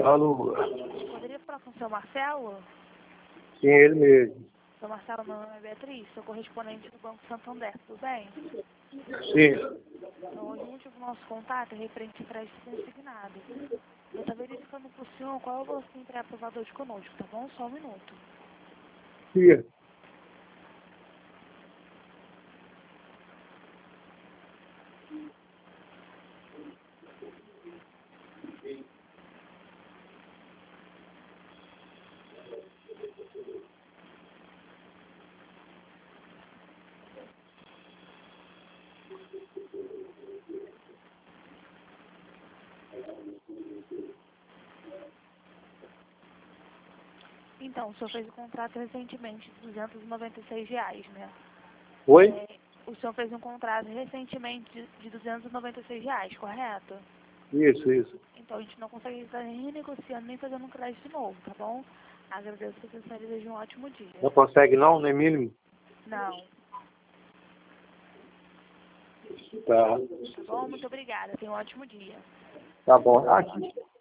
Alô? Poderia falar com o seu Marcelo? Sim, ele mesmo. Seu Marcelo, meu nome é Beatriz, sou correspondente do Banco Santander, tudo bem? Sim. Então, hoje o último nosso contato é referente a crédito consignado. Eu estou verificando com o senhor qual é o valor que tem pré-aprovado hoje conosco, tá bom? Só um minuto. Sim. Então, o senhor fez o contrato recentemente de R$ 296, né? Oi? O senhor fez um contrato recentemente de R$ 296, correto? Isso. Então, a gente não consegue estar nem renegociando, nem fazendo um crédito novo, tá bom? Agradeço a atenção e desejo um ótimo dia. Não consegue não, nem mínimo? Não. Tá. Tá bom? Muito obrigada. Tenha um ótimo dia. Tá bom. Aqui.